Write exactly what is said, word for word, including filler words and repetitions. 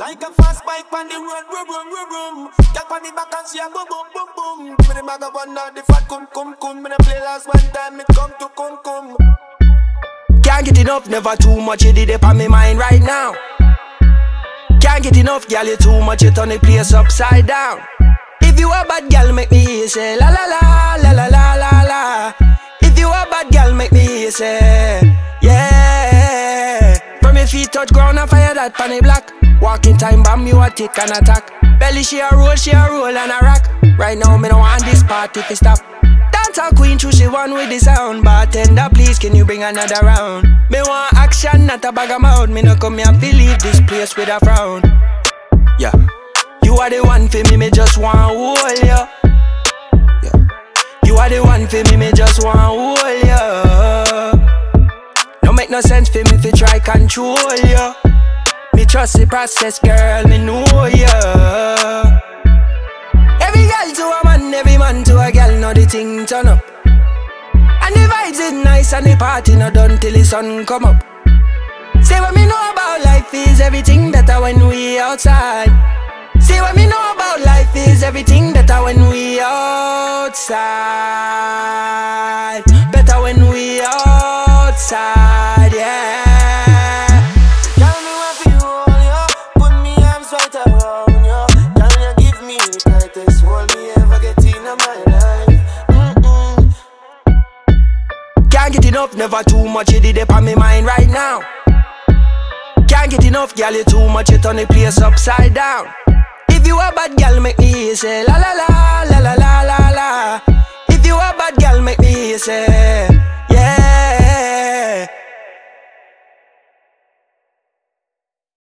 Like a fast bike on the road, vroom, vroom, vroom, vroom. Get on the back and see a boom, boom, boom, boom. Give me the bag of one now, the fat cum, cum, cum. Me the play last one time, it come to cum, cum. Can't get enough, never too much, you did it on my mind right now. Can't get enough, girl, you too much, you turn the place upside down. If you a bad girl, make me hear you say la la la, la la la la la. If you a bad girl, make me hear you say yeah. From your feet touch ground and fire that pan the black. Walking time bomb, you a tick and attack. Belly she a roll, she a roll and a rock. Right now me no want this party to stop. Dance a queen, true she one with the sound. Bartender, please can you bring another round? Me want action, not a bag of mouth. Me no come here to leave this place with a frown. Yeah, you are the one for me, me just want hold ya. Yeah, you are the one for me, me just want hold ya. No make no sense for me to try control ya. Me trust the process, girl, me know ya. Every girl to a man, every man to a girl, know the thing turn up. And the vibes is nice and the party not done till the sun come up. Say what me know about life is everything better when we outside. Say what me know about life is everything better when we outside. Better when we outside, yeah. Tell me what you want, yo. Put me arms right around you. Can you give me the tightest hold me ever get in my life? Mm-mm. Can't get enough, never too much, you did it on my mind right now. Can't get enough, girl, you too much, you turn the place upside down. If you a bad girl, make me hear you say la la la, la la la la la. If you a bad girl, make me hear you say